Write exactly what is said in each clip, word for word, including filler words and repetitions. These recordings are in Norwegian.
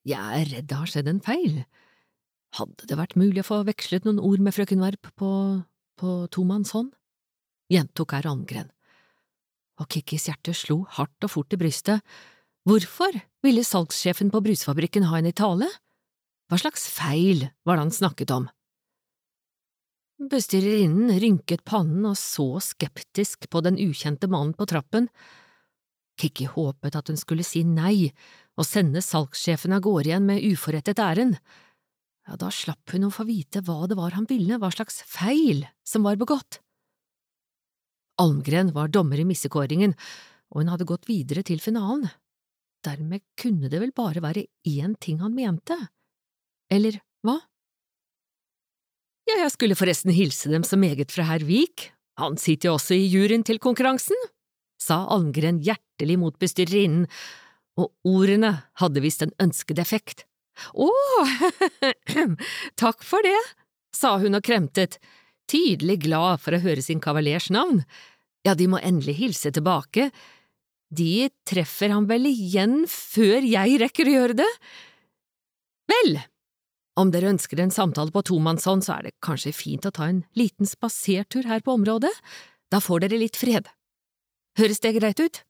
Jeg er redd det har skjedd en feil. Hadde det vært mulig å få vekslet noen ord med frøken Varp på, på tomannshånd? Gjentok herr Almgren. Og Kikkis hjerte slo hardt og fort i brystet. Hvorfor ville salgssjefen på brusfabrikken ha henne i tale? Hva slags feil var det han snakket om? Bestyrerinnen rynket pannen og så skeptisk på den ukjente mannen på trappen. Kikki håpet at hun skulle si nei og sende salgssjefen av gårde igjen med uforrettet ærend. Ja, da slapp hun å få vite hva det var han ville, hva slags feil som var begått. Almgren var dommer i missekåringen, og hun hadde gått videre til finalen. Dermed kunne det vel bare være én ting han mente. Eller hva? Ja, jeg skulle forresten hilse dem så meget fra herr Vik. Han sitter jo også i juryen til konkurransen, sa Almgren hjertelig mot bestyrerinnen, og ordene hadde visst en ønsket effekt. Åh, takk for det, sa hun og kremtet, tydelig glad for å høre sin kavalers navn. Ja, de må endelig hilse tilbake. De treffer ham vel igjen før jeg rekker å gjøre det? Vel, om dere ønsker en samtale på tomannshånd, så er det kanskje fint å ta en liten spasertur her på området. Da får dere litt fred. Høres det greit ut?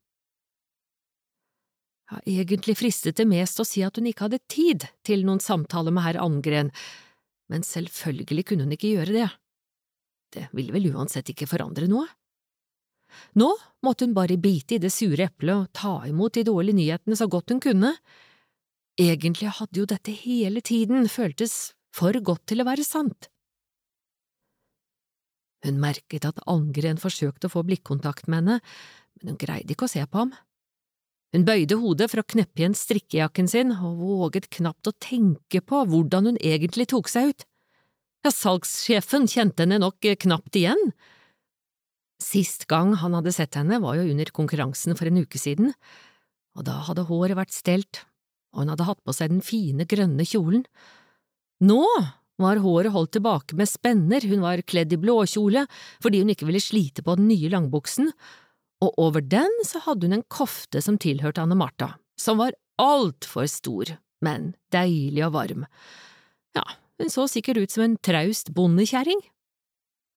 Ja, egentlig fristet det mest å si at hun ikke hadde tid til noen samtale med herr Almgren, men selvfølgelig kunne hun ikke gjøre det. Det ville vel uansett ikke forandre noe. Nå måtte hun bare bite i det sure eplet og ta imot de dårlige nyhetene så godt hun kunne. Egentlig hadde jo dette hele tiden føltes for godt til å være sant. Hun merket at Almgren forsøkte å få blikkontakt med henne, men hun greide ikke å se på ham. Hun bøyde hodet for å kneppe igjen strikkejakken sin og våget knapt å tenke på hvordan hun egentlig tok seg ut. Ja, salgssjefen kjente henne nok knapt igjen. Sist gang han hadde sett henne var jo under konkurransen for en uke siden, og da hadde håret vært stelt, og hun hadde hatt på seg den fine grønne kjolen. Nå var håret holdt tilbake med spenner, hun var kledd i blåkjole fordi hun ikke ville slite på den nye langbuksen, og over den så hadde hun en kofte som tilhørte Anne Martha, som var alt for stor, men deilig og varm. Ja, hun så sikkert ut som en traust bondekjerring,